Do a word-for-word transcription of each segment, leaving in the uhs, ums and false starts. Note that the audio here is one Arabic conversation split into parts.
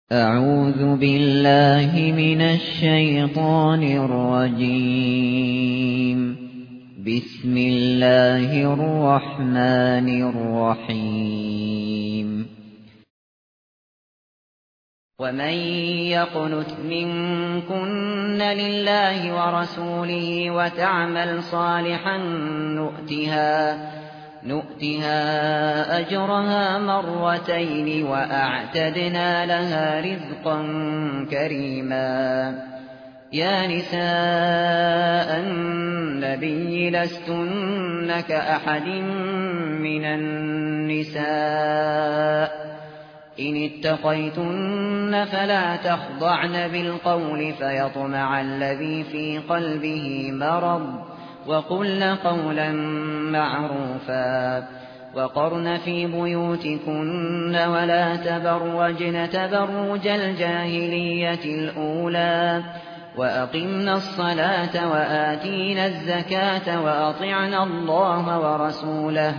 أعوذ بالله من الشيطان الرجيم. بسم الله الرحمن الرحيم. ومن يقنت منكن لله ورسوله وتعمل صالحا نؤتها نؤتها أجرها مرتين وأعتدنا لها رزقا كريما. يا نساء النبي لستن كأحد من النساء إن اتقيتن فلا تخضعن بالقول فيطمع الذي في قلبه مرض وقلن قولا معروفا. وقرن في بيوتكن ولا تبرجن تبرج الجاهلية الأولى وأقمنا الصلاة وآتينا الزكاة وأطعنا الله ورسوله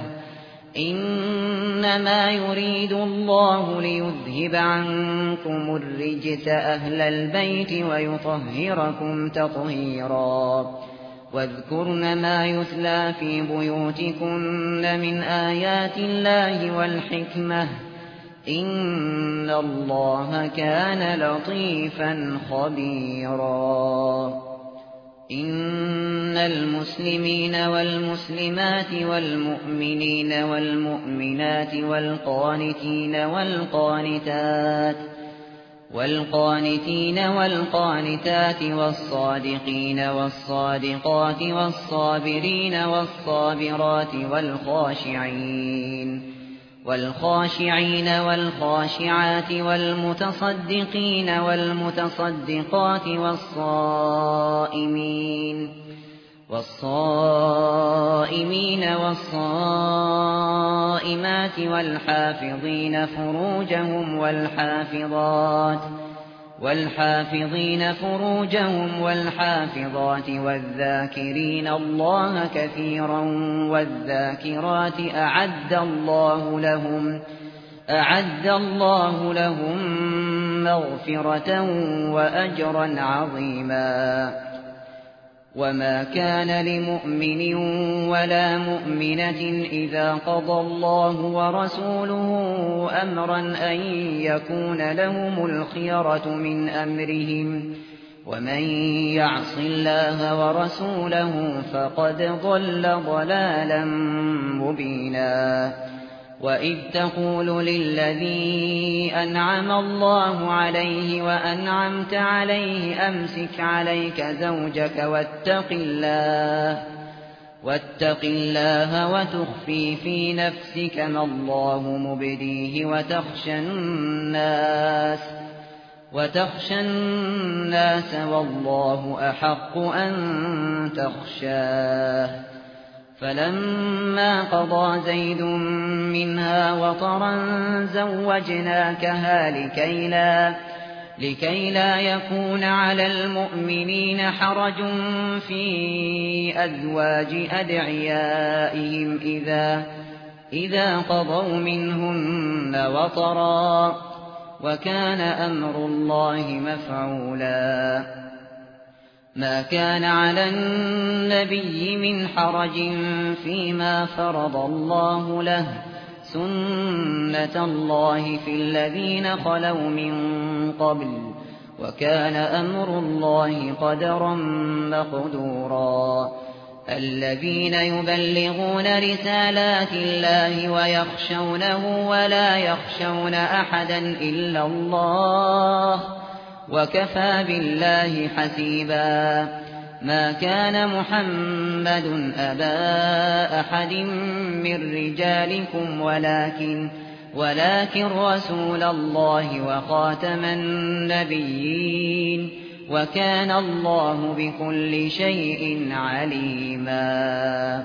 إنما يريد الله ليذهب عنكم الرجس أهل البيت ويطهركم تطهيرا. واذكرن ما يتلى في بيوتكن من آيات الله والحكمة إن الله كان لطيفا خبيرا. إن المسلمين والمسلمات والمؤمنين والمؤمنات والقانتين والقانتات والقانتين والقانتات والصادقين والصادقات والصابرين والصابرات والخاشعين والخاشعين والخاشعات والمتصدقين والمتصدقات والصائمين والصائمين والصائمات والحافظين فروجهم والحافظات والحافظين فروجهم والحافظات والذاكرين الله كثيرا والذاكرات أعد الله لهم أعد الله لهم مغفرة وأجرا عظيما. وما كان لمؤمن ولا مؤمنة إذا قضى الله ورسوله أمرا أن يكون لهم الخيرة من أمرهم ومن يعص الله ورسوله فقد ضل ضلالا مبينا. وإذ تقول للذي أنعم الله عليه وأنعمت عليه أمسك عليك زوجك واتق الله واتق الله وتخفي في نفسك ما الله مبديه وتخشى الناس وتخشى الناس والله أحق أن تخشاه. فلما قضى زيد منها وطرا زوجناكها لكي لا, لكي لا يكون على المؤمنين حرج في أزواج أدعيائهم إذا, إذا قضوا منهن وطرا وكان أمر الله مفعولا. ما كان على النبي من حرج فيما فرض الله له سنة الله في الذين خلوا من قبل وكان أمر الله قدرا مقدورا. الذين يبلغون رسالات الله ويخشونه ولا يخشون أحدا إلا الله وكفى بالله حسيبا. ما كان محمد أبا أحد من رجالكم ولكن ولكن رسول الله وخاتم النبيين وكان الله بكل شيء عليما.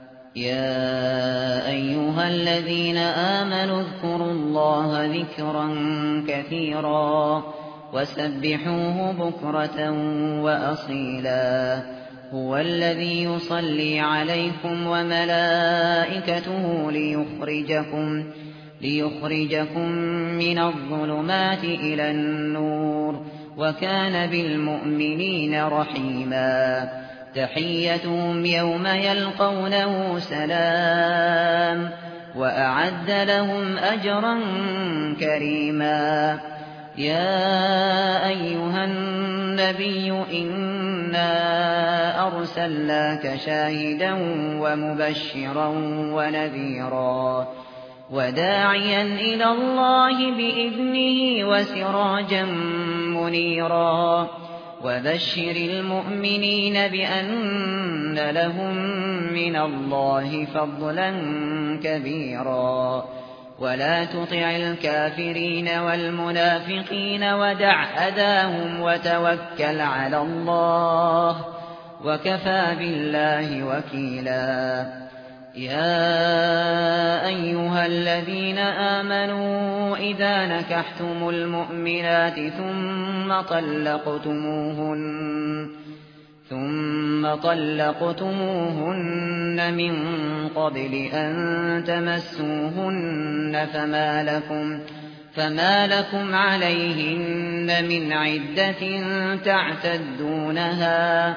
يا أيها الذين آمنوا اذكروا الله ذكرا كثيرا وسبحوه بكرة وأصيلا. هو الذي يصلي عليكم وملائكته ليخرجكم ليخرجكم من الظلمات إلى النور وكان بالمؤمنين رحيما تحيتهم يوم يلقونه سلام وأعد لهم أجرا كريما يا أيها النبي إنا أرسلناك شاهدا ومبشرا ونذيرا وداعيا إلى الله بإذنه وسراجا منيرا وبشر المؤمنين بأن لهم من الله فضلا كبيرا ولا تطع الكافرين والمنافقين ودع أذاهم وتوكل على الله وكفى بالله وكيلا يا أيها الذين آمنوا إذا نكحتم المؤمنات ثم طلقتموهن ثم طلقتموهن من قبل أن تمسوهن فما لكم فما لكم عليهن من عدة تعتدونها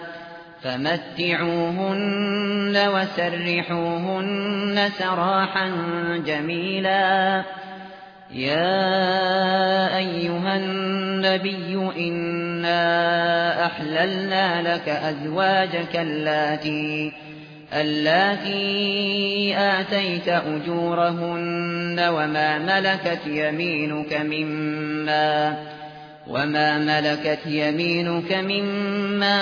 فمتعوهن وسرحوهن سراحا جميلا يا أيها النبي إنا أحللنا لك أزواجك اللاتي اللاتي آتيت أجورهن وما ملكت يمينك مما وما ملكت يمينك مما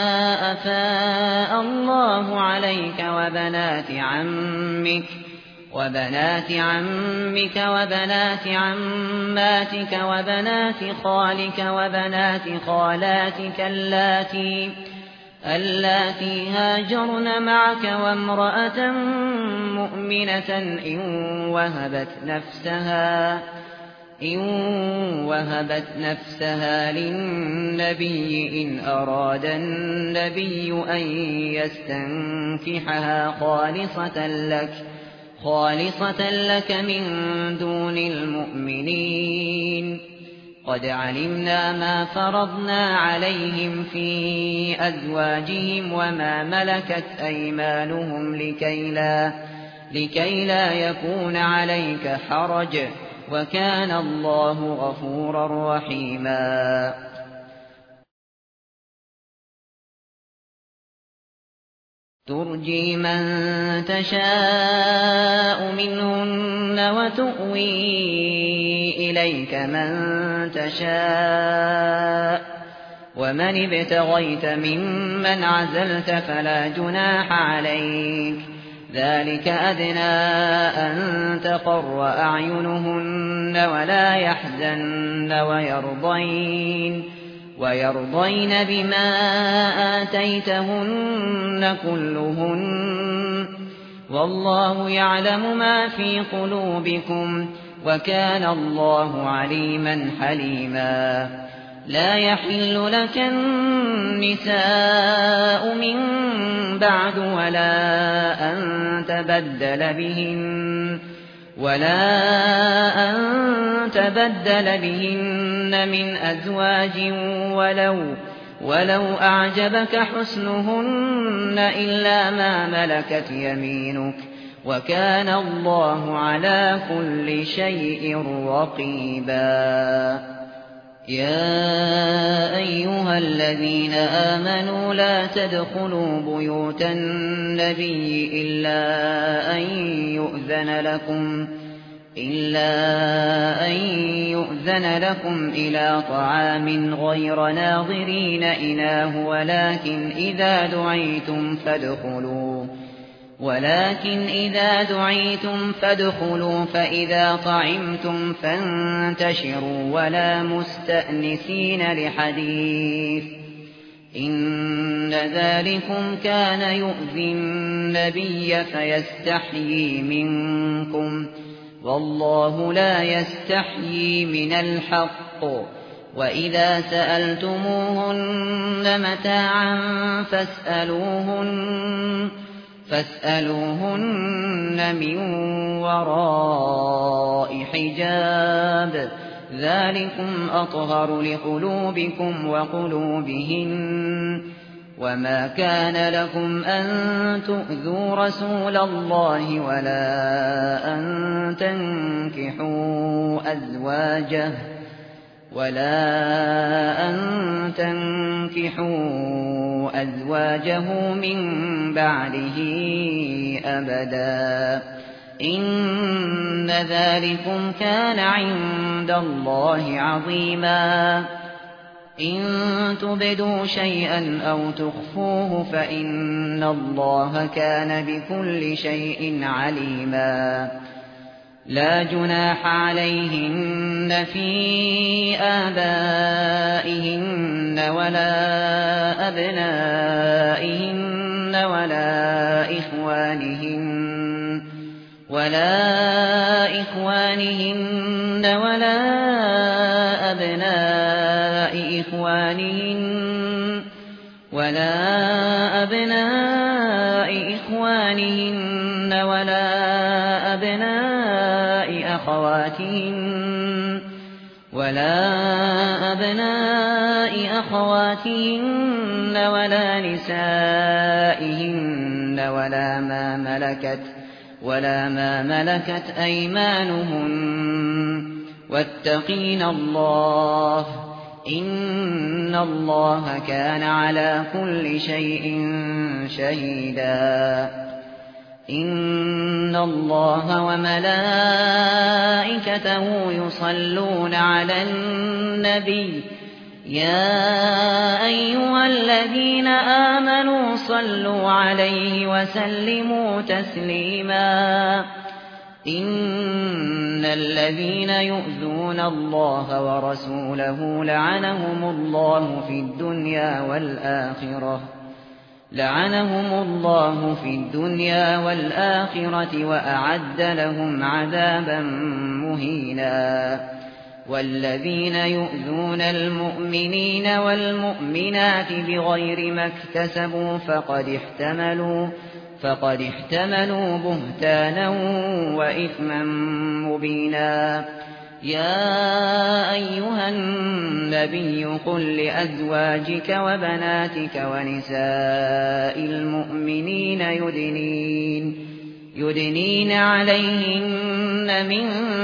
أفاء الله عليك وبنات عمك وبنات عمك وبنات عماتك وبنات خالك وبنات خالاتك اللاتي اللاتي هاجرن معك وامرأة مؤمنة إن وهبت نفسها إن وهبت نفسها للنبي إن أراد النبي أن يستنكحها خالصة لك خالصة لك من دون المؤمنين قد علمنا ما فرضنا عليهم في أزواجهم وما ملكت أيمانهم لكي لا, لكي لا يكون عليك حرج وكان الله غفورا رحيما ترجي من تشاء منهن وتؤوي إليك من تشاء ومن ابتغيت ممن عزلت فلا جناح عليك ذلك أدنى أن تقر أعينهن ولا يحزن ويرضين ويرضين بما آتيتهن كلهن والله يعلم ما في قلوبكم وكان الله عليما حليما لا يحل لك النساء من بعد ولا أن تبدل بهن ولا أن تبدل بهن من أزواج ولو ولو أعجبك حسنهن إلا ما ملكت يمينك وكان الله على كل شيء رقيبا يا أيها الذين آمنوا لا تدخلوا بيوت النبي إلا أن يؤذن لكم إلا أن يؤذن لكم إلى طعام غير ناظرين إناه ولكن إذا دعيتم فادخلوا ولكن إذا دعيتم فادخلوا فإذا طعمتم فانتشروا ولا مستأنسين لحديث إن ذلكم كان يؤذي النبي فيستحيي منكم والله لا يستحيي من الحق وإذا سألتموهن متاعا فاسألوهن فاسألوهن من وراء حجاب ذلكم أطهر لقلوبكم وقلوبهن وما كان لكم أن تؤذوا رسول الله ولا أن تنكحوا أزواجه ولا أن تنكحوا أزواجه من بعده أبدا إن ذلكم كان عند الله عظيما إن تبدوا شيئا أو تخفوه فإن الله كان بكل شيء عليما لا جناح عليهن في آبائهن ولا أبنائهن ولا إخوانهن ولا إخوانهن ولا أبناء إخوانهن ولا أبناء إخوانهن ولا أبناء أخواتهن ولا أبناء أخواتهن ولا نسائهن ولا ما ملكت ولا ما ملكت أيمانهن واتقين الله إن الله كان على كل شيء شهيدا إن الله وملائكته يصلون على النبي يا أيها الذين آمنوا صلوا عليه وسلموا تسليما إن الذين يؤذون الله ورسوله لعنهم الله في الدنيا والآخرة لعنهم الله في الدنيا والآخرة وأعد لهم عذابا مهينا والذين يؤذون المؤمنين والمؤمنات بغير ما اكتسبوا فقد احتملوا فقد احتملوا بهتانا وإثما مبينا يا أيها النبي قل لأزواجك وبناتك ونساء المؤمنين يدنين يدنين عليهن من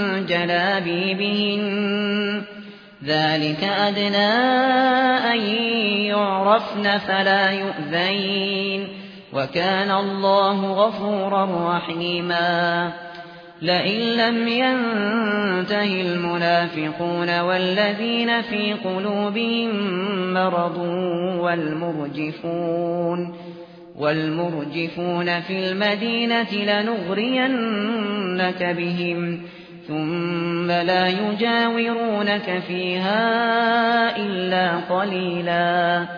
جلابيبهن ذلك أدنى أن يعرفن فلا يؤذين وكان الله غفورا رحيما لئن لم ينته المنافقون والذين في قلوبهم مرض والمرجفون والمرجفون في المدينة لنغرينك بهم ثم لا يجاورونك فيها إلا قليلا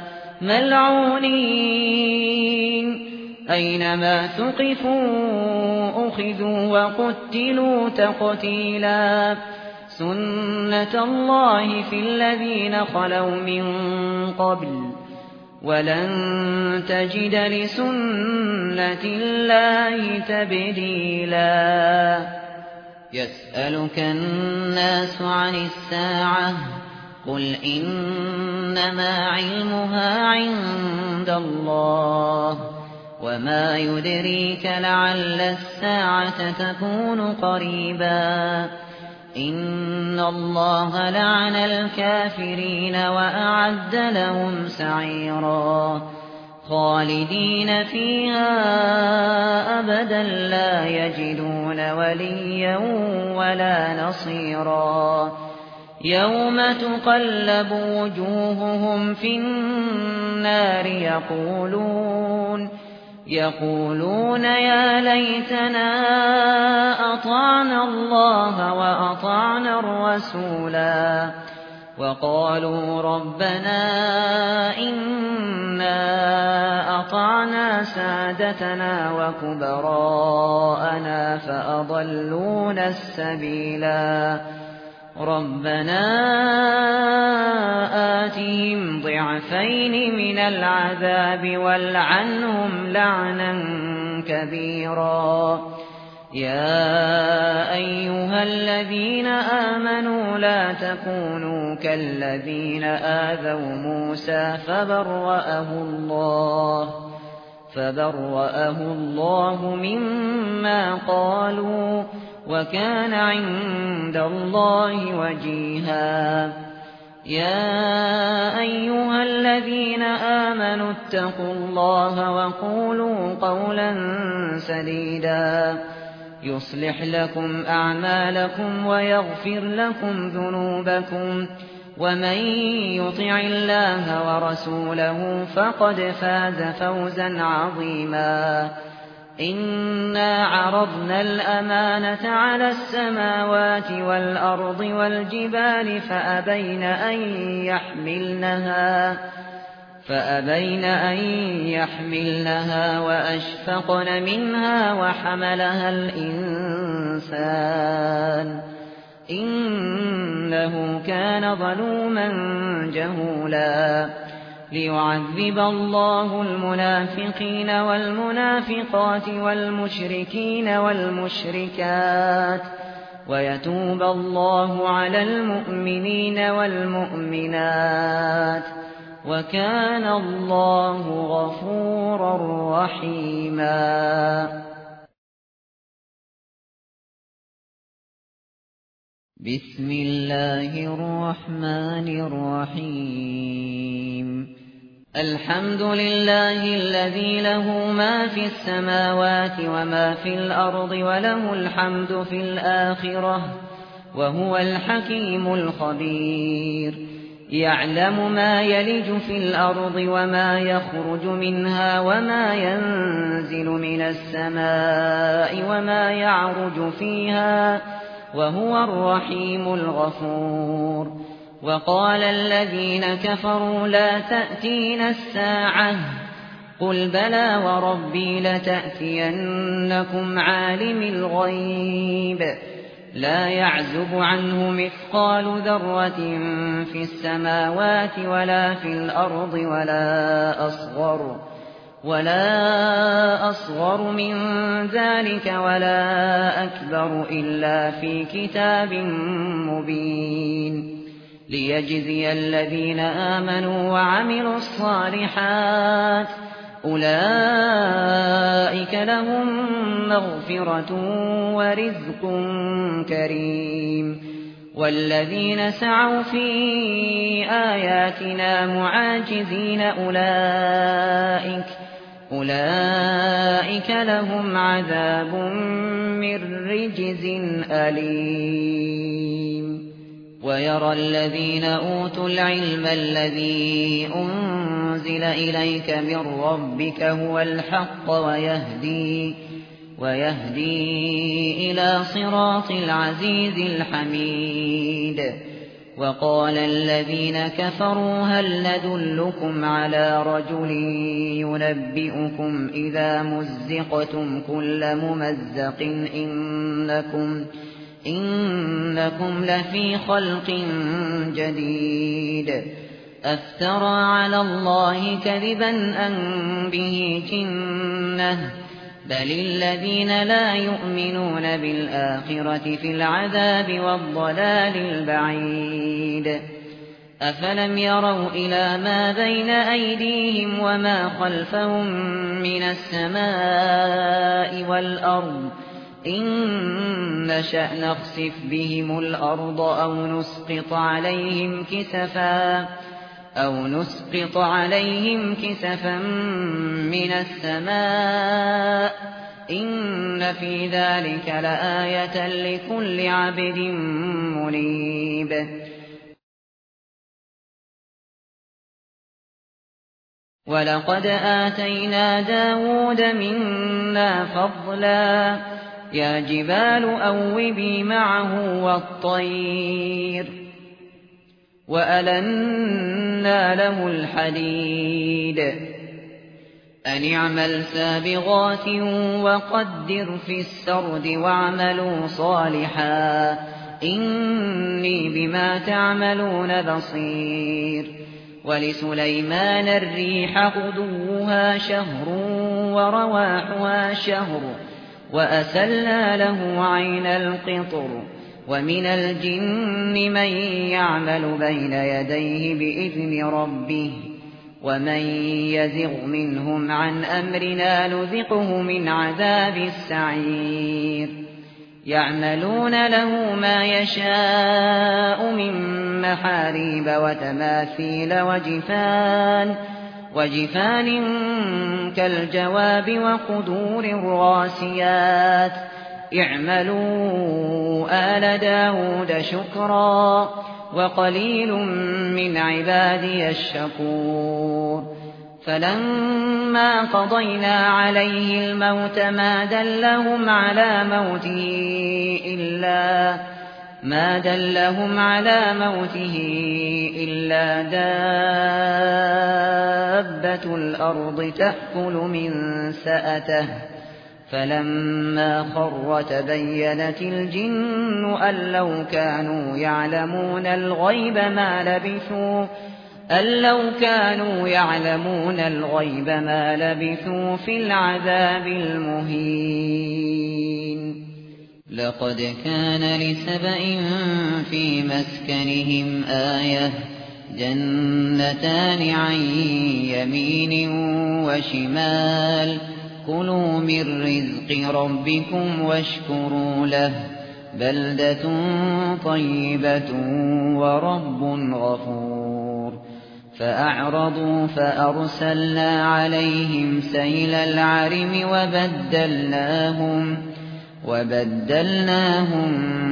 ملعونين أينما ثقفوا أخذوا وقتلوا تقتيلا سنة الله في الذين خلوا من قبل ولن تجد لسنة الله تبديلا يسألك الناس عن الساعة قل إنما علمها عند الله وما يدريك لعل الساعة تكون قريبا إن الله لعن الكافرين وأعد لهم سعيرا خالدين فيها أبدا لا يجدون وليا ولا نصيرا يوم تقلب وجوههم في النار يقولون يقولون يا ليتنا أطعنا الله وأطعنا الرسولا وقالوا ربنا إنا أطعنا سادتنا وكبراءنا فأضلونا السبيلا ربنا آتهم ضعفين من العذاب والعنهم لعنا كبيرا يا أيها الذين آمنوا لا تكونوا كالذين آذوا موسى فبرأه الله فبرأه الله مما قالوا وكان عند الله وجيها يا أيها الذين آمنوا اتقوا الله وقولوا قولا سديدا يصلح لكم أعمالكم ويغفر لكم ذنوبكم ومن يطع الله ورسوله فقد فاز فوزا عظيما إنا عرضنا الأمانة على السماوات والأرض والجبال فأبين أن يحملنها فأبين أن يحملنها وأشفقن منها وحملها الإنسان إنه كان ظلوما جهولا ليعذب الله المنافقين والمنافقات والمشركين والمشركات ويتوب الله على المؤمنين والمؤمنات وكان الله غفورا رحيما بسم الله الرحمن الرحيم الحمد لله الذي له ما في السماوات وما في الأرض وله الحمد في الآخرة وهو الحكيم الخبير يعلم ما يلج في الأرض وما يخرج منها وما ينزل من السماء وما يعرج فيها وهو الرحيم الغفور وقال الذين كفروا لا تأتينا الساعة قل بلى وربي لتأتينكم عالم الغيب لا يعزب عنه مثقال ذرة في السماوات ولا في الأرض ولا أصغر ولا أصغر من ذلك ولا أكبر إلا في كتاب مبين ليجزي الذين آمنوا وعملوا الصالحات أولئك لهم مغفرة ورزق كريم والذين سعوا في آياتنا معاجزين أولئك أولئك لهم عذاب من رجز أليم ويرى الذين أوتوا العلم الذي أنزل إليك من ربك هو الحق ويهدي ويهدي إلى صراط العزيز الحميد وقال الذين كفروا هل ندلكم على رجل ينبئكم إذا مزقتم كل ممزق إنكم إنكم لفي خلق جديد أفترى على الله كذبا أم به جنة بل الذين لا يؤمنون بالآخرة في العذاب والضلال البعيد أفلم يروا إلى ما بين أيديهم وما خلفهم من السماء والأرض إن نشأ نخسف بهم الأرض أو نسقط عليهم كسفا أو نسقط عليهم كسفا من السماء إن في ذلك لآية لكل عبد منيب ولقد آتينا داود منا فضلا يا جبال أوبي معه والطير وألنا له الحديد أن اعمل سابغات وقدر في السرد واعملوا صالحا إني بما تعملون بصير ولسليمان الريح غدوها شهر ورواحها شهر وأسلنا له عين القطر ومن الجن من يعمل بين يديه بإذن ربه ومن يزغ منهم عن أمرنا نذقه من عذاب السعير يعملون له ما يشاء من محاريب وتماثيل وجفان وجفان كالجواب وقدور الراسيات اعملوا آل داود شكرا وقليل من عبادي الشكور فلما قضينا عليه الموت ما دلهم على موته إلا ما دلهم على موته إلا دابة الأرض تأكل من سأته فلما خر تبينت الجن أن لو كانوا يعلمون الغيب ما لبثوا أن لو كانوا يعلمون الغيب ما لبثوا في العذاب المهين لقد كان لسبإ في مسكنهم آية جنتان عن يمين وشمال كلوا من رزق ربكم واشكروا له بلدة طيبة ورب غفور فأعرضوا فأرسلنا عليهم سيل العرم وبدلناهم وبدلناهم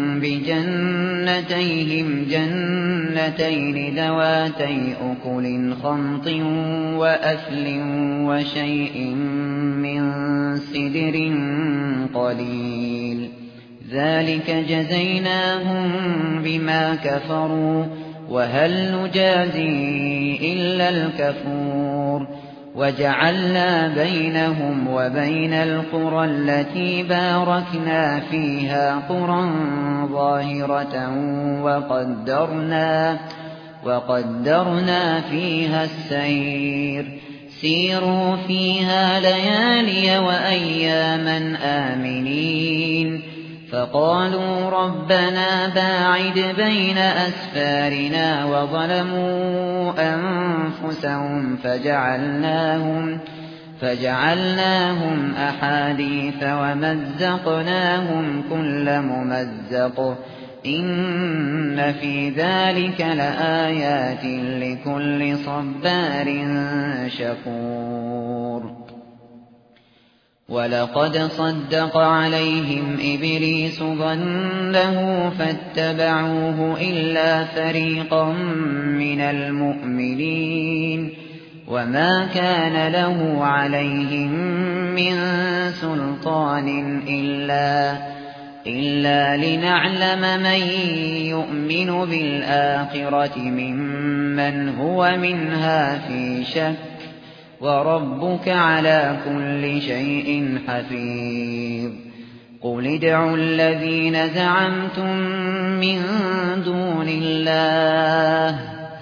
بجنتيهم جنتين ذواتي أكل خمط وأثل وشيء من سدر قليل ذلك جزيناهم بما كفروا وهل نجازي إلا الكفور وجعلنا بينهم وبين القرى التي باركنا فيها قرى ظاهرة وقدرنا وقدرنا فيها السير سيروا فيها ليالي وأياما آمنين فقالوا ربنا باعد بين أسفارنا وظلموا أنفسهم فجعلناهم فجعلناهم أحاديث ومزقناهم كل ممزق إن في ذلك لآيات لكل صبار شكور ولقد صدق عليهم إبليس ظنه فاتبعوه إلا فريقا من المؤمنين وما كان له عليهم من سلطان إلا إلا لنعلم من يؤمن بالآخرة ممن هو منها في شك وربك على كل شيء حفيظ قل ادعوا الذين زعمتم من دون الله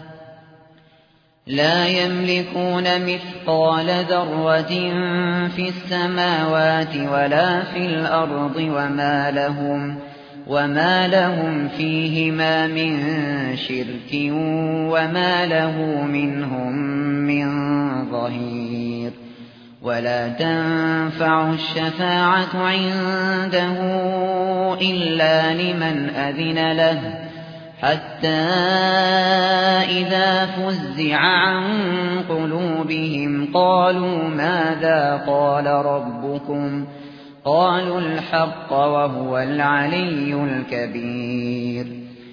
لا يملكون مثقال ذرة في السماوات ولا في الأرض وما لهم وما لهم فيهما من شرك وما له منهم من ظهير ولا تنفع الشفاعة عنده إلا لمن أذن له حتى إذا فزع عن قلوبهم قالوا ماذا قال ربكم قالوا الحق وهو العلي الكبير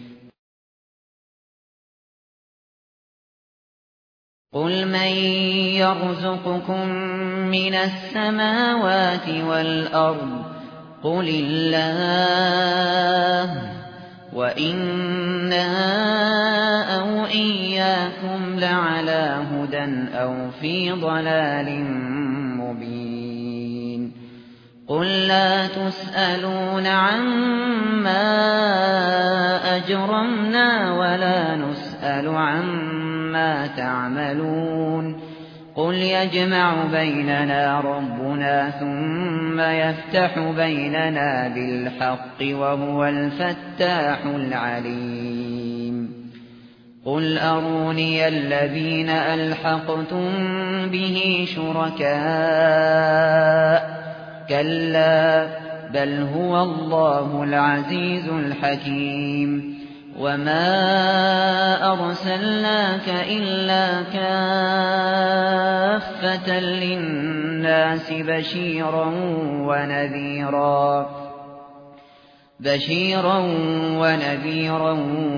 قل من يرزقكم من السماوات والأرض قل الله وإنا أو إياكم لعلى هدى أو في ضلال مبين قل لا تسألون عما أجرمنا ولا نسأل عما تعملون قل يجمع بيننا ربنا ثم يفتح بيننا بالحق وهو الفتاح العليم قل أروني الذين ألحقتم به شركاء كلا بل هو الله العزيز الحكيم وما أرسلناك إلا كافة للناس بشيرا ونذيرا بشيرا ونذيرا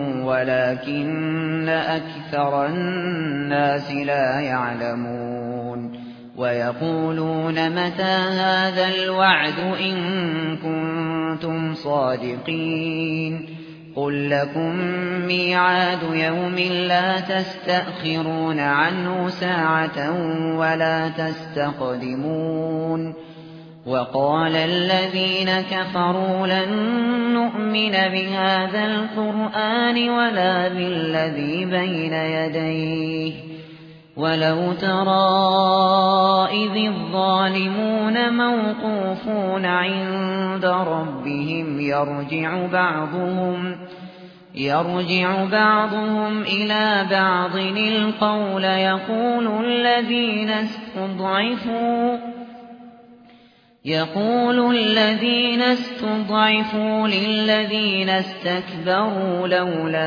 ولكن أكثر الناس لا يعلمون ويقولون متى هذا الوعد إن كنتم صادقين قل لكم ميعاد يوم لا تستأخرون عنه ساعة ولا تستقدمون وقال الذين كفروا لن نؤمن بهذا القرآن ولا بالذي بين يديه ولو ترى إذ الظالمون موقوفون عند ربهم يرجع بعضهم يرجع بعضهم إلى بعض القول يقول الذين استضعفوا يقول الذين استضعفوا للذين استكبروا لولا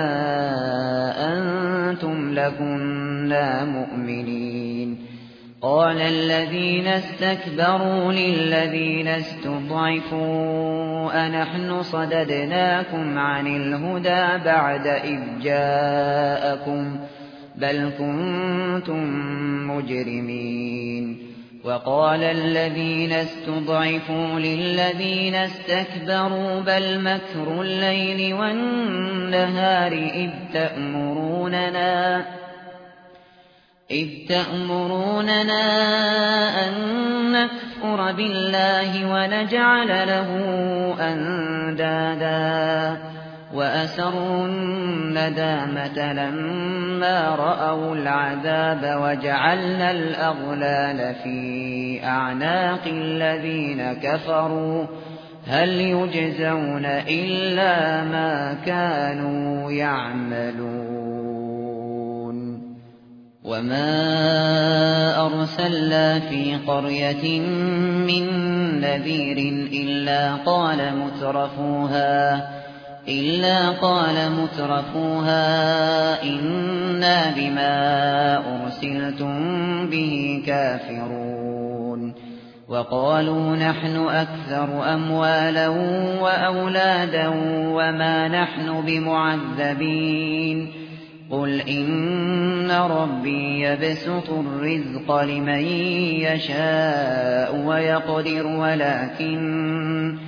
أنتم لكنا مؤمنين قال الذين استكبروا للذين استضعفوا أنحن صددناكم عن الهدى بعد إذ جاءكم بل كنتم مجرمين وقال الذين استضعفوا للذين استكبروا بل مكر الليل والنهار إذ تأمروننا إذ تأمروننا أن نكفر بالله ونجعل له أندادا وأسروا الندامة لما رأوا العذاب وجعلنا الأغلال في أعناق الذين كفروا هل يجزون إلا ما كانوا يعملون وما أرسلنا في قرية من نذير إلا قال مترفوها إلا قال مترفوها إنا بما أرسلتم به كافرون وقالوا نحن أكثر أموالا وأولادا وما نحن بمعذبين قل إن ربي يبسط الرزق لمن يشاء ويقدر ولكن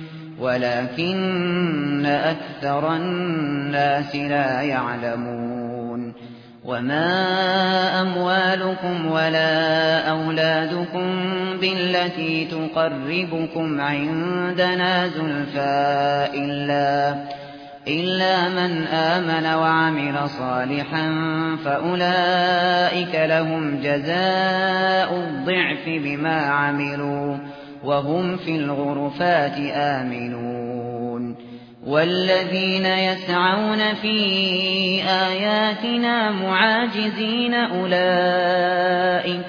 ولكن أكثر الناس لا يعلمون وما أموالكم ولا أولادكم بالتي تقربكم عندنا زلفى إلا, إلا من آمن وعمل صالحا فأولئك لهم جزاء الضعف بما عملوا وهم في الغرفات آمنون والذين يسعون في آياتنا معاجزين أولئك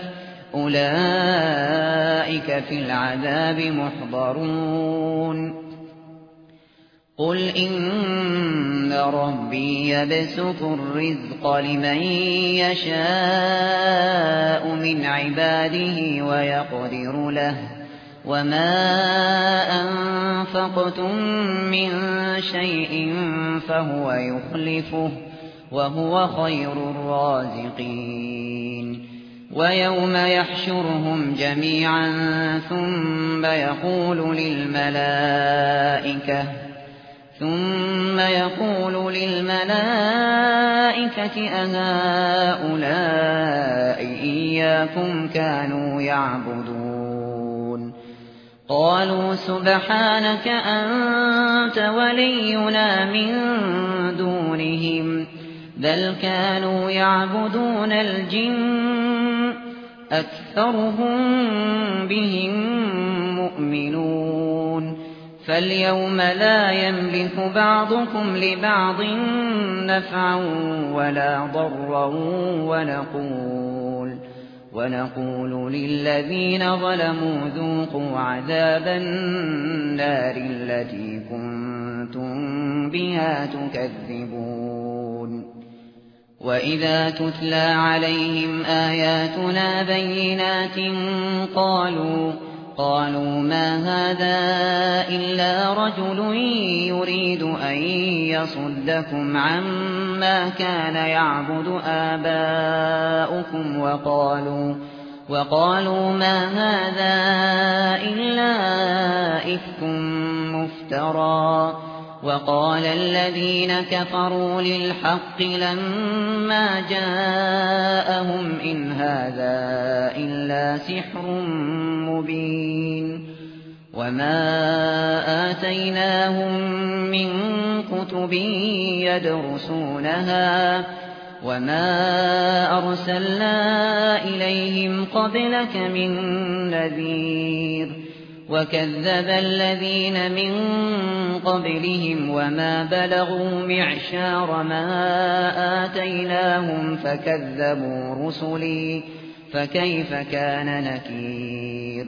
أولئك في العذاب محضرون قل إن ربي يبسط الرزق لمن يشاء من عباده ويقدر له وما أنفقتم من شيء فهو يخلفه وهو خير الرازقين ويوم يحشرهم جميعا ثم يقول للملائكة ثم يقول للملائكة أهؤلاء إياكم كانوا يعبدون قالوا سبحانك أنت ولينا من دونهم بل كانوا يعبدون الجن أكثرهم بهم مؤمنون فاليوم لا يملك بعضكم لبعض نفعا ولا ضرا ونقول ونقول للذين ظلموا ذوقوا عذاب النار التي كنتم بها تكذبون وإذا تتلى عليهم آياتنا بينات قالوا قالوا ما هذا إلا رجل يريد أن يصدكم عما كان يعبد آباؤكم وقالوا وقالوا ما هذا إلا إفك مفترى وقال الذين كفروا للحق لما جاءهم إن هذا إلا سحر مبين وما آتيناهم من كتب يدرسونها وما أرسلنا إليهم قبلك من نذير وكذب الذين من قبلهم وما بلغوا معشار ما آتيناهم فكذبوا رسلي فكيف كان نكير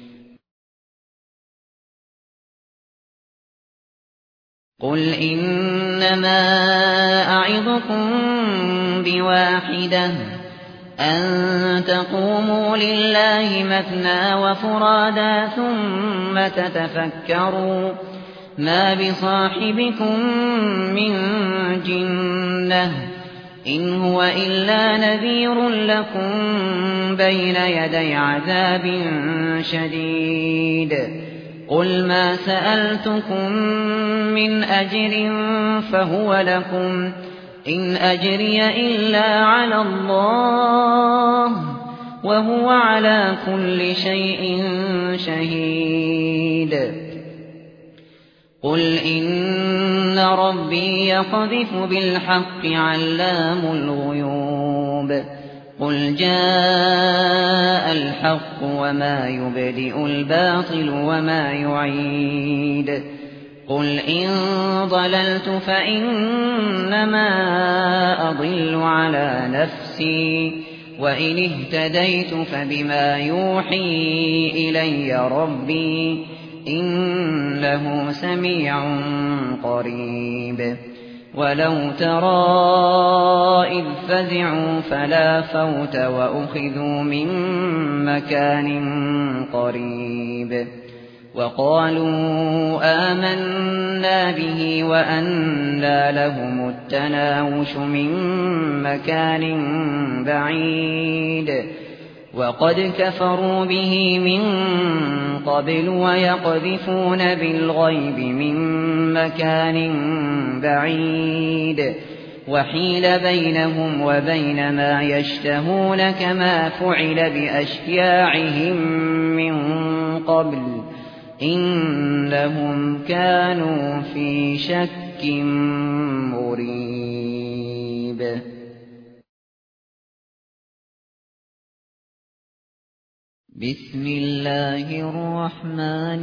قل إنما أعظكم بواحدة أن تقوموا لله مثنى وفرادا ثم تتفكروا ما بصاحبكم من جنة إن هو إلا نذير لكم بين يدي عذاب شديد قل ما سألتكم من أجر فهو لكم إن أجري إلا على الله وهو على كل شيء شهيد قل إن ربي يقذف بالحق علام الغيوب قل جاء الحق وما يبدئ الباطل وما يعيد قل إن ضللت فإنما أضل على نفسي وإن اهتديت فبما يوحي إلي ربي إنه سميع قريب ولو ترى إذ فزعوا فلا فوت وأخذوا من مكان قريب وقالوا آمنا به وأنى لهم التناوش من مكان بعيد وقد كفروا به من قبل ويقذفون بالغيب من مكان بعيد وحيل بينهم وبين ما يشتهون كما فعل بأشياعهم من قبل إنهم كانوا في شك مريب بسم الله الرحمن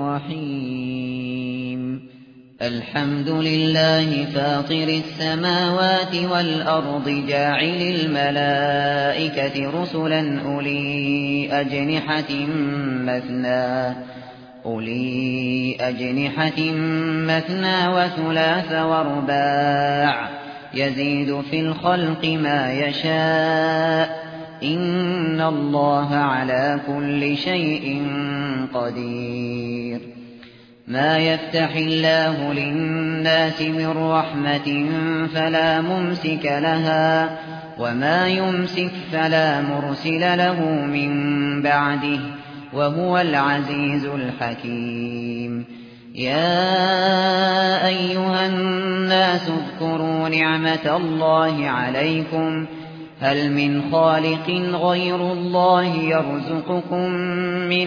الرحيم الحمد لله فاطر السماوات والأرض جاعل الملائكة رسلا أولي أجنحة مثنى أولي أجنحة مثنى وثلاث ورباع يزيد في الخلق ما يشاء إن الله على كل شيء قدير ما يفتح الله للناس من رحمة فلا ممسك لها وما يمسك فلا مرسل له من بعده وهو العزيز الحكيم يا أيها الناس اذكروا نعمة الله عليكم هل من خالق غير الله يرزقكم من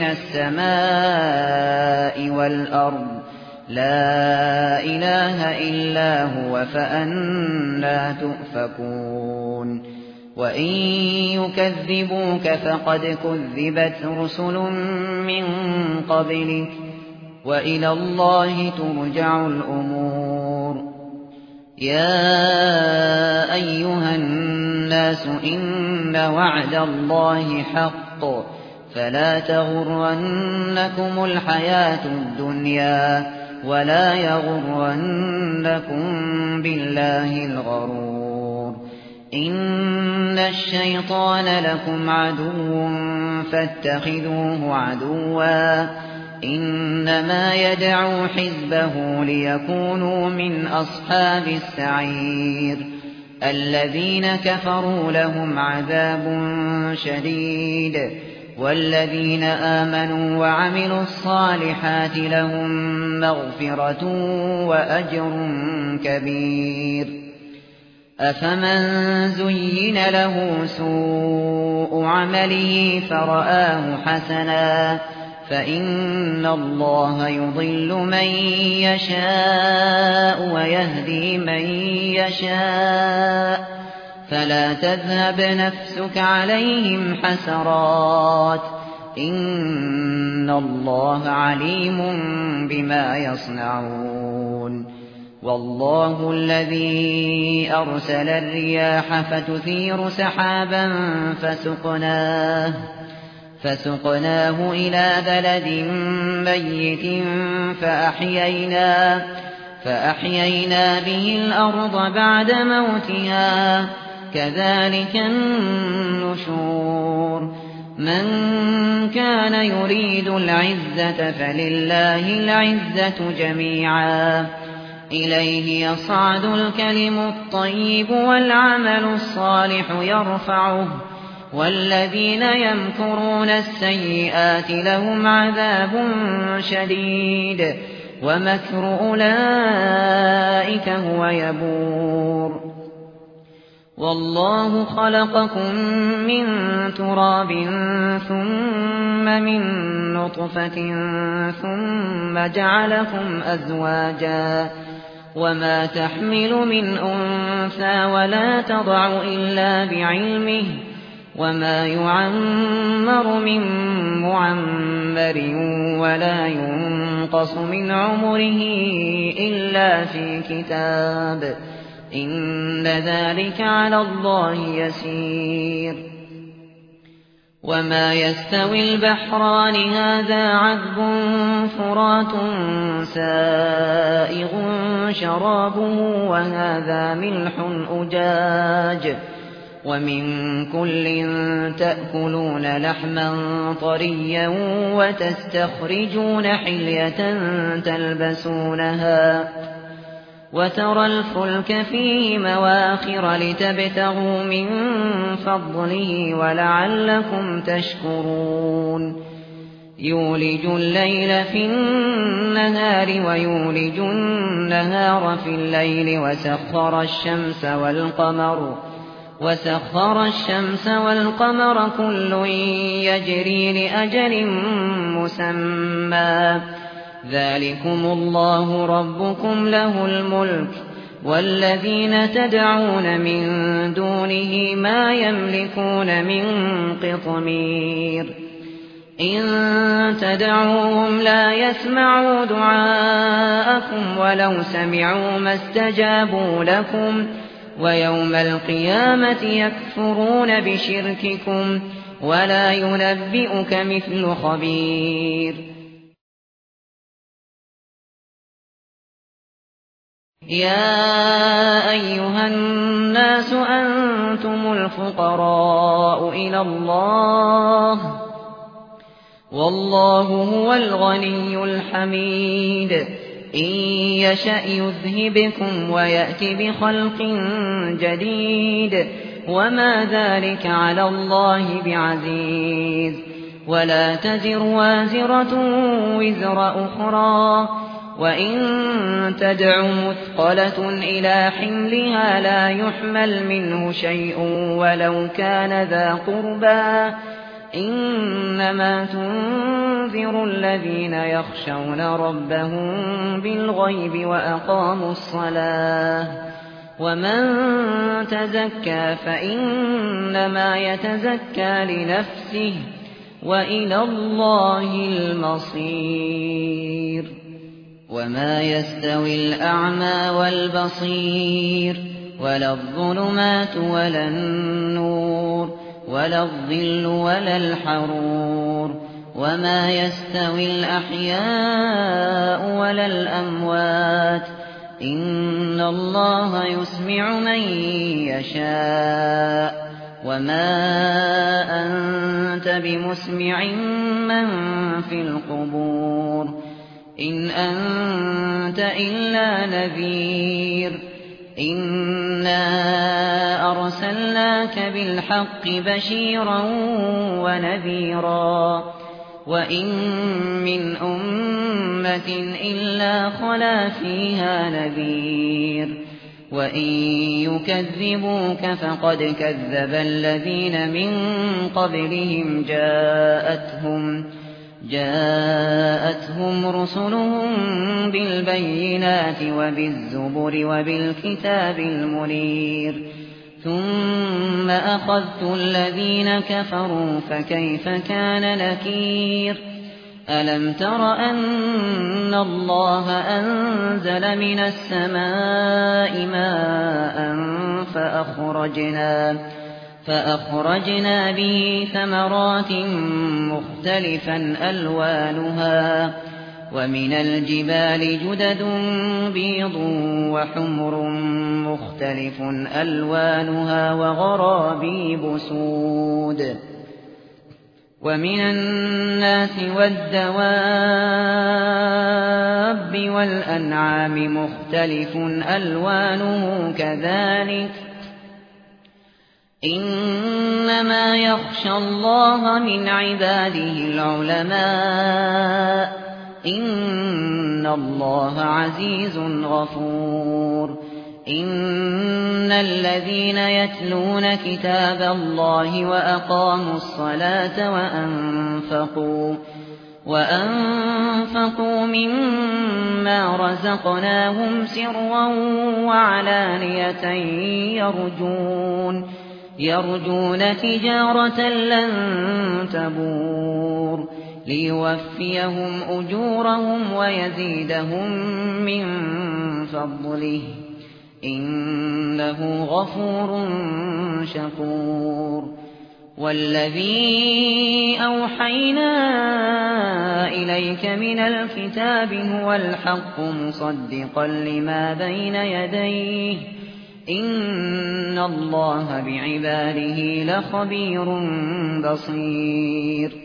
السماء والأرض لا إله إلا هو فأنى تؤفكون وإن يكذبوك فقد كذبت رسل من قبلك وإلى الله ترجع الأمور. يا أيها الناس إن وعد الله حق فلا تغرنكم الحياة الدنيا ولا يغرنكم بالله الغرور. إن الشيطان لكم عدو فاتخذوه عدوا إنما يدعو حزبه ليكونوا من أصحاب السعير. الذين كفروا لهم عذاب شديد والذين آمنوا وعملوا الصالحات لهم مغفرة وأجر كبير. أفمن زين له سوء عمله فرآه حسنا فإن الله يضل من يشاء ويهدي من يشاء فلا تذهب نفسك عليهم حسرات إن الله عليم بما يصنعون. والله الذي أرسل الرياح فتثير سحابا فسقناه فسقناه إلى بلد ميت فأحيينا فأحيينا به الأرض بعد موتها كذلك النشور. من كان يريد العزة فلله العزة جميعا إليه يصعد الكلم الطيب والعمل الصالح يرفعه والذين يمكرون السيئات لهم عذاب شديد ومكر أولئك هو يبور. والله خلقكم من تراب ثم من نطفة ثم جعلكم أزواجا وما تحمل من أنثى ولا تضع إلا بعلمه وما يعمر من معمر ولا ينقص من عمره إلا في كتاب إن ذلك على الله يسير. وما يستوي البحران هذا عذب فرات سائغ شرابه وهذا ملح أجاج ومن كل تأكلون لحما طريا وتستخرجون حلية تلبسونها وترى الفلك فيه مواخر لتبتغوا من فضله ولعلكم تشكرون. يولج الليل في النهار ويولج النهار في الليل وسخر الشمس والقمر وسخر الشمس والقمر كل يجري لأجل مسمى ذلكم الله ربكم له الملك والذين تدعون من دونه ما يملكون من قطمير. إن تدعوهم لا يسمعوا دعاءكم ولو سمعوا ما استجابوا لكم ويوم القيامة يكفرون بشرككم ولا ينبئك مثل خبير. يا أيها الناس أنتم الفقراء إلى الله والله هو الغني الحميد. إن يشأ يذهبكم ويأت بخلق جديد وما ذلك على الله بعزيز. ولا تزر وازرة وزر أخرى وإن تدع مثقلة إلى حملها لا يحمل منه شيء ولو كان ذا قربى إنما تنذر الذين يخشون ربهم بالغيب وأقاموا الصلاة ومن تزكى فإنما يتزكى لنفسه وإلى الله المصير. وما يستوي الأعمى والبصير ولا الظلمات ولا النور ولا الظل ولا الحرور وما يستوي الأحياء ولا الأموات إن الله يسمع من يشاء وما أنت بمسمع من في القبور إن أنت إلا نذير إنا أرسلناك بالحق بشيرا ونذيرا وإن من أمة إلا خلا فيها نذير وإن يكذبوك فقد كذب الذين من قبلهم جاءتهم جاءتهم رسلهم بالبينات وبالزبر وبالكتاب المنير ثم أخذت الذين كفروا فكيف كان نكير ألم تر أن الله أنزل من السماء ماء فأخرجنا فأخرجنا به ثمرات مختلفا ألوانها ومن الجبال جدد بيض وحمر مختلف ألوانها وغرابيب سود ومن الناس والدواب والأنعام مختلف ألوانه كذلك إنما يخشى الله من عباده العلماء إن الله عزيز غفور إن الذين يتلون كتاب الله وأقاموا الصلاة وأنفقوا وأنفقوا مما رزقناهم سرا وعلانية يرجون يرجون تجارة لن تبور ليوفيهم أجورهم ويزيدهم من فضله إنه غفور شكور والذي أوحينا إليك من الكتاب هو الحق مصدقا لما بين يديه إن الله بعباده لخبير بصير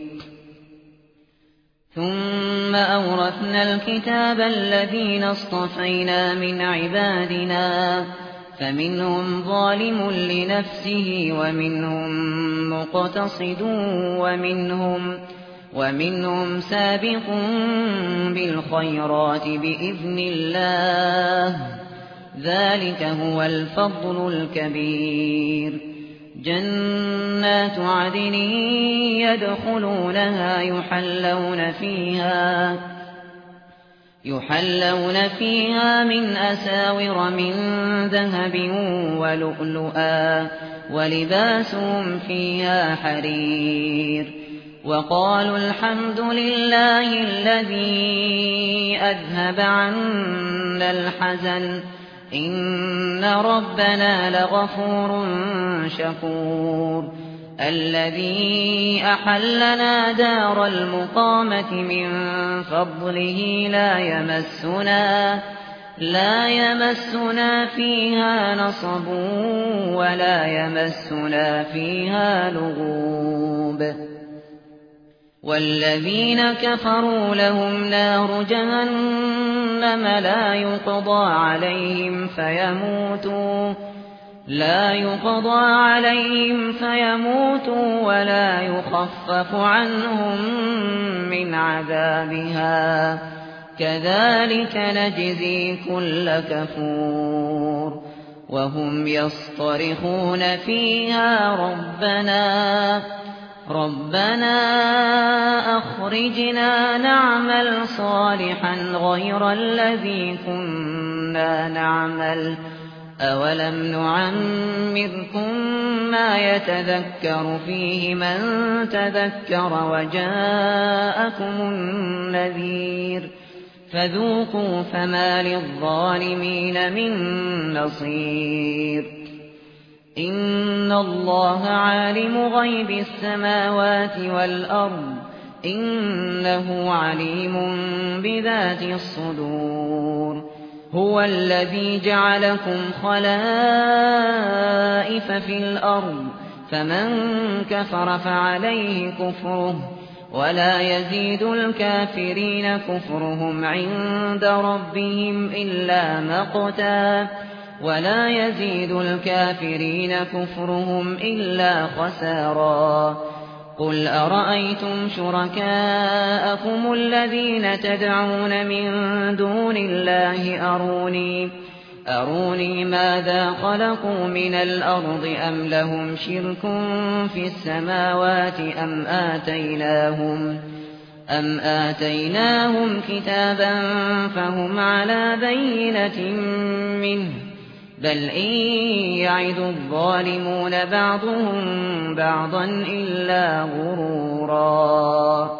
ثم أورثنا الكتاب الذين اصطفينا من عبادنا فمنهم ظالم لنفسه ومنهم مقتصد ومنهم ومنهم سابق بالخيرات بإذن الله ذلك هو الفضل الكبير جنات عدن يدخلونها يحلون فيها يحلون فيها من أساور من ذهب ولؤلؤا ولباسهم فيها حرير وقالوا الحمد لله الذي أذهب عنا الحزن إن ربنا لغفور شكور الذي أحلنا دار المقامة من فضله لا يمسنا لا يمسنا فيها نصب ولا يمسنا فيها لغوب والذين كفروا لهم نار جهنم لا يقضى عليهم فيموتوا لا يقضى عليهم فيموتوا ولا يخفف عنهم من عذابها كذلك نجزي كل كفور وهم يصطرخون فيها ربنا ربنا أخرجنا نعمل صالحا غير الذي كنا نعمل أَوَلَمْ نُعَمِّرْكُم مَّا يَتَذَكَّرُ فِيهِ مَن تَذَكَّرَ وَجَاءَكُمُ النَّذِيرُ فَذُوقُوا فَمَا لِلظَّالِمِينَ مِن نَّصِيرٍ إِنَّ اللَّهَ عَالِمُ غَيْبِ السَّمَاوَاتِ وَالْأَرْضِ إِنَّهُ عَلِيمٌ بِذَاتِ الصُّدُورِ هُوَ الَّذِي جَعَلَكُمْ خَلَائِفَ فِي الْأَرْضِ فَمَن كَفَرَ فَعَلَيْهِ كُفْرُهُ وَلَا يَزِيدُ الْكَافِرِينَ كُفْرُهُمْ عِندَ رَبِّهِمْ إِلَّا مَقْتًا وَلَا يَزِيدُ الْكَافِرِينَ كُفْرُهُمْ إِلَّا خَسَارًا قُلْ أَرَأَيْتُمْ شُرَكَاءَكُمُ الَّذِينَ تَدْعُونَ مِن دُونِ اللَّهِ أَرُونِي أَرُونِي مَاذَا خَلَقُوا مِنَ الْأَرْضِ أَمْ لَهُمْ شِرْكٌ فِي السَّمَاوَاتِ أَمْ آتَيْنَاهُمْ أَمْ آتَيْنَاهُمْ كِتَابًا فَهُمْ عَلَى بَيِّنَةٍ مِّنْهُ بَلْ إِن يَعِدُ الظَّالِمُونَ بَعْضُهُم بَعْضًا إِلَّا غُرُورًا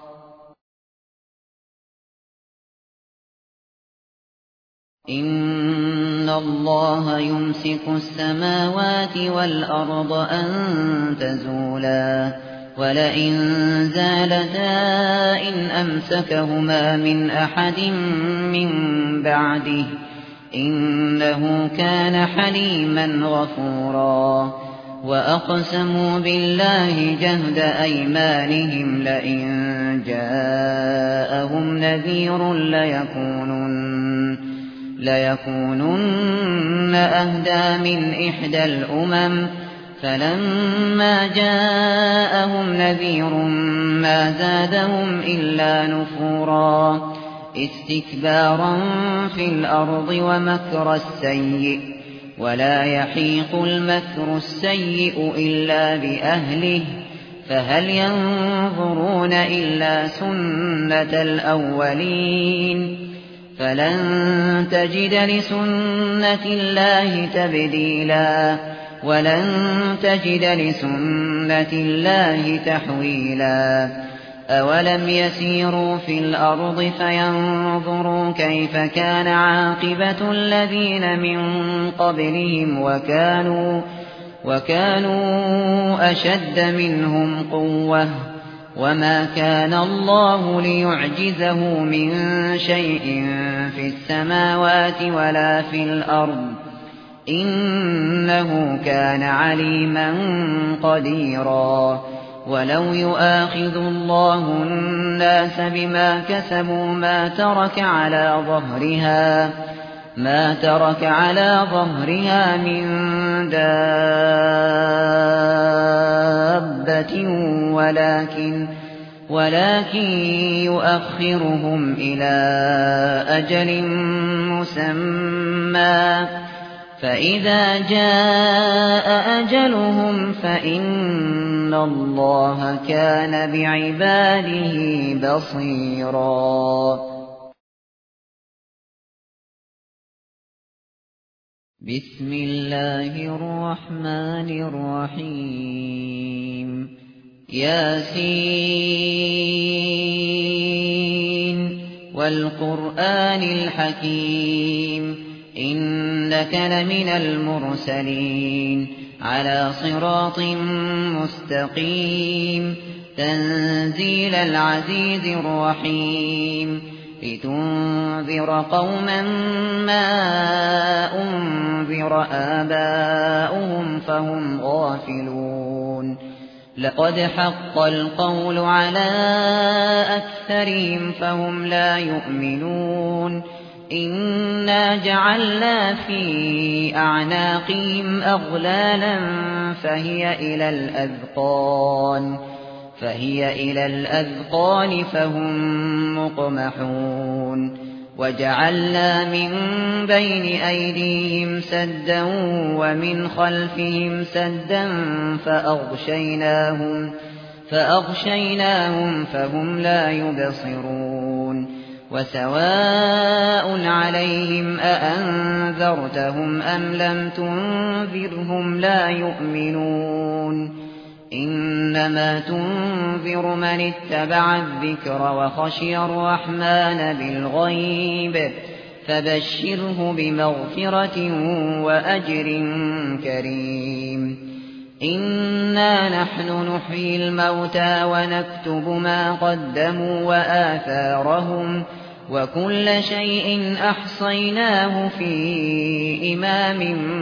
إِنَّ اللَّهَ يُمْسِكُ السَّمَاوَاتِ وَالْأَرْضَ أَن تَزُولَا وَلَئِن زَالَتَا إِنْ أَمْسَكَهُمَا مِنْ أَحَدٍ مِّن بَعْدِهِ إِنَّهُ كَانَ حَلِيمًا غَفُورًا وَأَقْسَمُوا بِاللَّهِ جَهْدَ أَيْمَانِهِمْ لَئِن جَاءَهُمْ نَذِيرٌ لَّيَكُونُنَّ لَيَكُونُنَّ أَهْدَىٰ مِنْ إِحْدَى الْأُمَمِ فَلَمَّا جَاءَهُمْ نَذِيرٌ مَّا زَادَهُمْ إِلَّا نُفُورًا اسْتِكْبَارًا فِي الْأَرْضِ وَمَكْرَ السَّيِّئِ وَلَا يَحِيقُ الْمَكْرُ السَّيِّئُ إِلَّا بِأَهْلِهِ فَهَلْ يَنظُرُونَ إِلَّا سُنَّةَ الْأَوَّلِينَ فَلَن تَجِدَ لِسُنَّةِ اللَّهِ تَبْدِيلًا وَلَن تَجِدَ لِسُنَّةِ اللَّهِ تَحْوِيلًا أَوَلَمْ يَسِيرُوا فِي الْأَرْضِ فَيَنظُرُوا كَيْفَ كَانَ عَاقِبَةُ الَّذِينَ مِن قَبْلِهِمْ وَكَانُوا وَكَانُوا أَشَدَّ مِنْهُمْ قُوَّةً وَمَا كَانَ اللَّهُ لِيُعْجِزَهُ مِن شَيْءٍ فِي السَّمَاوَاتِ وَلَا فِي الْأَرْضِ إِنَّهُ كَانَ عَلِيمًا قَدِيرًا وَلَوْ يُؤَاخِذُ اللَّهُ النَّاسَ بِمَا كَسَبُوا مَا تَرَكَ عَلَى ظَهْرِهَا مَا تَرَكَ عَلَى ظَهْرِهَا مِن دَابَّةٍ وَلَكِن وَلَكِن يُؤَخِّرُهُمْ إِلَى أَجَلٍ مُّسَمًّى فَإِذَا جَاءَ أَجَلُهُمْ فَإِنَّ اللَّهَ كَانَ بِعِبَادِهِ بَصِيرًا بسم الله الرحمن الرحيم ياسين والقرآن الحكيم إنك لمن المرسلين على صراط مستقيم تنزيل العزيز الرحيم لتنذر قوما ما أنذر آباؤهم فهم غافلون لقد حق القول على أكثرهم فهم لا يؤمنون إنا جعلنا في أعناقهم أغلالا فهي إلى الأذقان فهي إلى الأذقان فهم مقمحون وجعلنا من بين أيديهم سدا ومن خلفهم سدا فأغشيناهم فأغشيناهم فهم لا يبصرون وسواء عليهم أأنذرتهم أم لم تنذرهم لا يؤمنون إنما تنذر من اتبع الذكر وخشي الرحمن بالغيب فبشره بمغفرة وأجر كريم إنا نحن نحيي الموتى ونكتب ما قدموا وآثارهم وكل شيء أحصيناه في إمام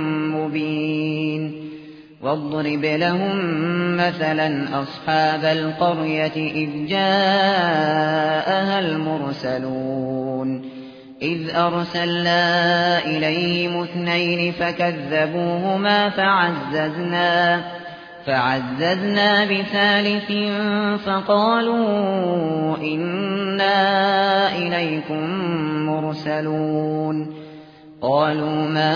مبين واضرب لهم مثلا أصحاب القرية إذ جاءها المرسلون إذ أرسلنا إليهم اثنين فكذبوهما فعززنا فعززنا بثالث فقالوا إنا إليكم مرسلون قالوا ما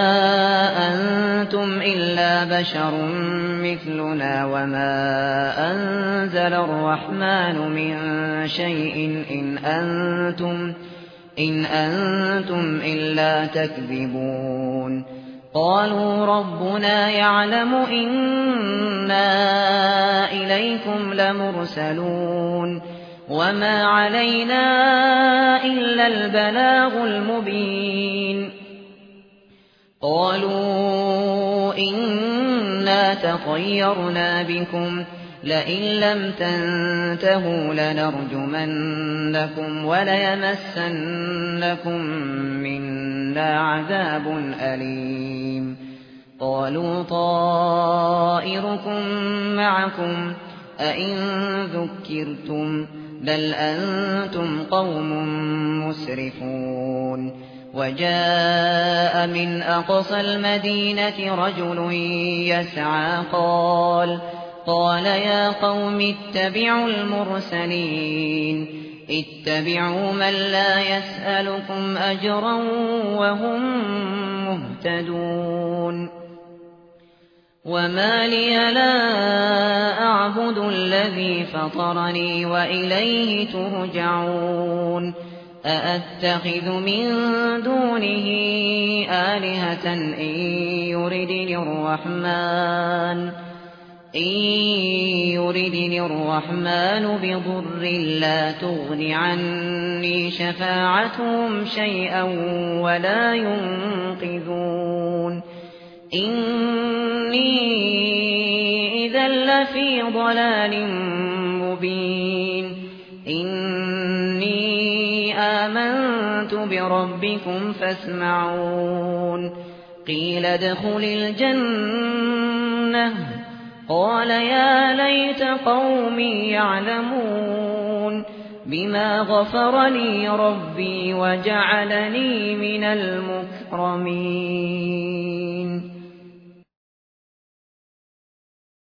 أنتم إلا بشر مثلنا وما أنزل الرحمن من شيء إن أنتم إن أنتم إلا تكذبون قالوا ربنا يعلم إنا إليكم لمرسلون وما علينا إلا البلاغ المبين قالوا إنا تطيرنا بكم لئن لم تنتهوا لنرجمنكم وليمسنكم منا عذاب أليم قالوا طائركم معكم أئن ذكرتم بل أنتم قوم مسرفون وجاء من أقصى المدينة رجل يسعى قال قال يا قوم اتبعوا المرسلين اتبعوا من لا يسألكم أجرا وهم مهتدون وما لي لا أعبد الذي فطرني وإليه ترجعون أأتخذ من دونه آلهة إن يردني الرحمن إن يردني الرحمن بضر لا تغن عني شفاعتهم شيئا ولا ينقذون إني إذا لفي ضلال مبين إني آمنت بربكم فاسمعون قيل ادخل الجنة قال يا ليت قومي يعلمون بما غفر لي ربي وجعلني من المكرمين